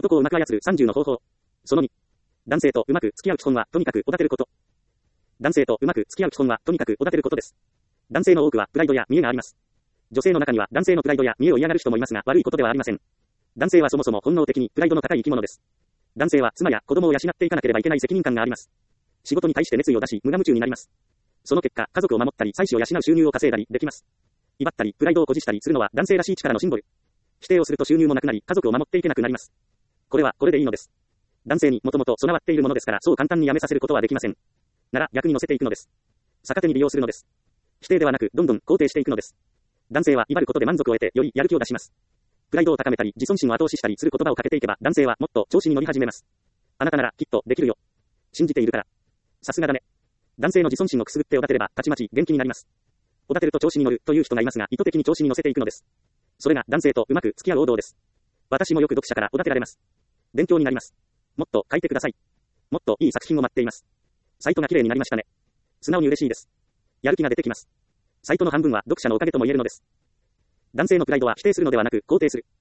男をうまく操る30の方法。その2。男性とうまく付き合う基本はとにかくおだてること。男性とうまく付き合う基本はとにかくおだてることです。男性の多くはプライドや見栄があります。女性の中には男性のプライドや見栄を嫌がる人もいますが悪いことではありません。男性はそもそも本能的にプライドの高い生き物です。男性は妻や子供を養っていかなければいけない責任感があります。仕事に対して熱意を出し無我夢中になります。その結果、家族を守ったり妻子を養う収入を稼いだりできます。威張ったりプライドを誇示したりするのは男性らしい力のシンボル。否定をすると収入もなくなり家族を守っていけなくなります。これはこれでいいのです。男性にもともと備わっているものですからそう簡単にやめさせることはできません。なら逆に乗せていくのです。逆手に利用するのです。否定ではなくどんどん肯定していくのです。男性は威張ることで満足を得てよりやる気を出します。プライドを高めたり自尊心を後押ししたりする言葉をかけていけば男性はもっと調子に乗り始めます。あなたならきっとできるよ。信じているから。さすがだね。男性の自尊心をくすぐっておだてればたちまち元気になります。おだてると調子に乗るという人がいますが意図的に調子に乗せていくのです。それが男性とうまく付き合う王道です。私もよく読者からおだてられます。勉強になります。もっと書いてください。もっといい作品を待っています。サイトが綺麗になりましたね。素直に嬉しいです。やる気が出てきます。サイトの半分は読者のおかげとも言えるのです。男性のプライドは否定するのではなく肯定する。